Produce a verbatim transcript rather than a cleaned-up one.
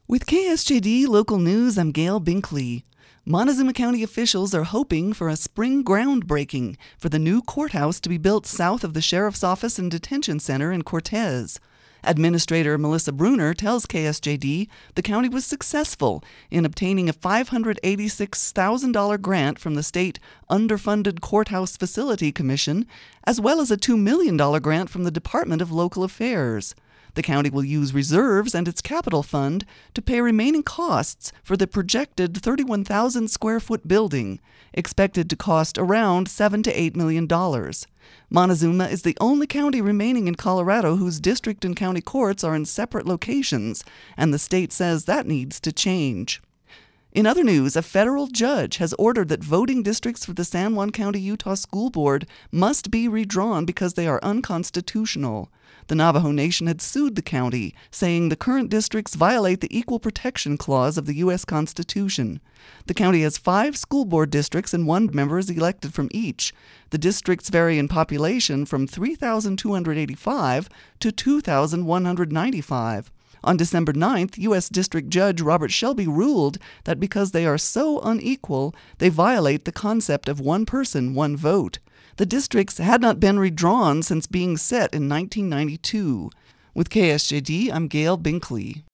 With K S J D Local News, I'm Gail Binkley. Montezuma County officials are hoping for a spring groundbreaking for the new courthouse to be built south of the Sheriff's Office and Detention Center in Cortez. Administrator Melissa Bruner tells K S J D the county was successful in obtaining a five hundred eighty-six thousand dollars grant from the state Underfunded Courthouse Facility Commission, as well as a two million dollars grant from the Department of Local Affairs. The county will use reserves and its capital fund to pay remaining costs for the projected thirty-one thousand square foot building, expected to cost around seven to eight million dollars. Montezuma is the only county remaining in Colorado whose district and county courts are in separate locations, and the state says that needs to change. In other news, a federal judge has ordered that voting districts for the San Juan County, Utah School Board must be redrawn because they are unconstitutional. The Navajo Nation had sued the county, saying the current districts violate the Equal Protection Clause of the U S Constitution. The county has five school board districts and one member is elected from each. The districts vary in population from three thousand two hundred eighty-five to two thousand one hundred ninety-five. On December ninth, U S District Judge Robert Shelby ruled that because they are so unequal, they violate the concept of one person, one vote. The districts had not been redrawn since being set in nineteen ninety-two. With K S J D, I'm Gail Binkley.